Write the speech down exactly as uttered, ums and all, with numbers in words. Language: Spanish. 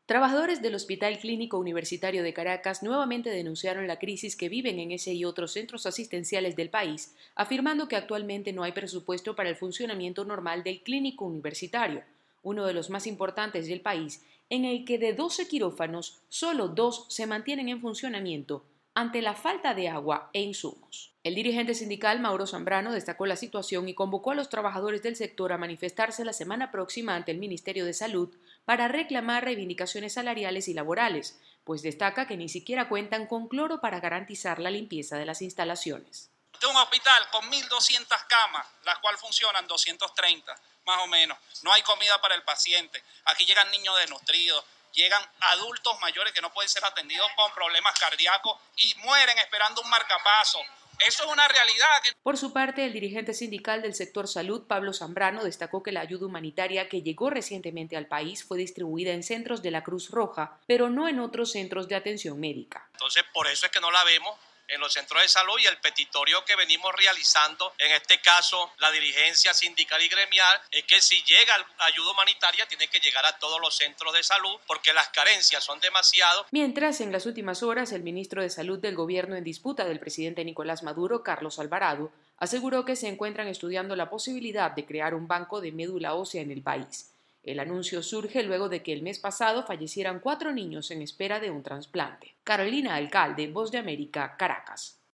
Trabajadores del Hospital Clínico Universitario de Caracas nuevamente denunciaron la crisis que viven en ese y otros centros asistenciales del país, afirmando que actualmente no hay presupuesto para el funcionamiento normal del Clínico Universitario, uno de los más importantes del país, en el que de doce quirófanos, solo dos se mantienen en funcionamiento ante la falta de agua e insumos. El dirigente sindical Mauro Zambrano destacó la situación y convocó a los trabajadores del sector a manifestarse la semana próxima ante el Ministerio de Salud para reclamar reivindicaciones salariales y laborales, pues destaca que ni siquiera cuentan con cloro para garantizar la limpieza de las instalaciones. De un hospital con mil doscientas camas, las cuales funcionan doscientas treinta, más o menos. No hay comida para el paciente. Aquí llegan niños desnutridos, llegan adultos mayores que no pueden ser atendidos con problemas cardíacos y mueren esperando un marcapaso. Eso es una realidad. Por su parte, el dirigente sindical del sector salud, Pablo Zambrano, destacó que la ayuda humanitaria que llegó recientemente al país fue distribuida en centros de la Cruz Roja, pero no en otros centros de atención médica. Entonces, por eso es que no la vemos en los centros de salud, y el petitorio que venimos realizando, en este caso la dirigencia sindical y gremial, es que si llega ayuda humanitaria tiene que llegar a todos los centros de salud porque las carencias son demasiadas. Mientras, en las últimas horas, el ministro de Salud del gobierno en disputa del presidente Nicolás Maduro, Carlos Alvarado, aseguró que se encuentran estudiando la posibilidad de crear un banco de médula ósea en el país. El anuncio surge luego de que el mes pasado fallecieran cuatro niños en espera de un trasplante. Carolina Alcalde, Voz de América, Caracas.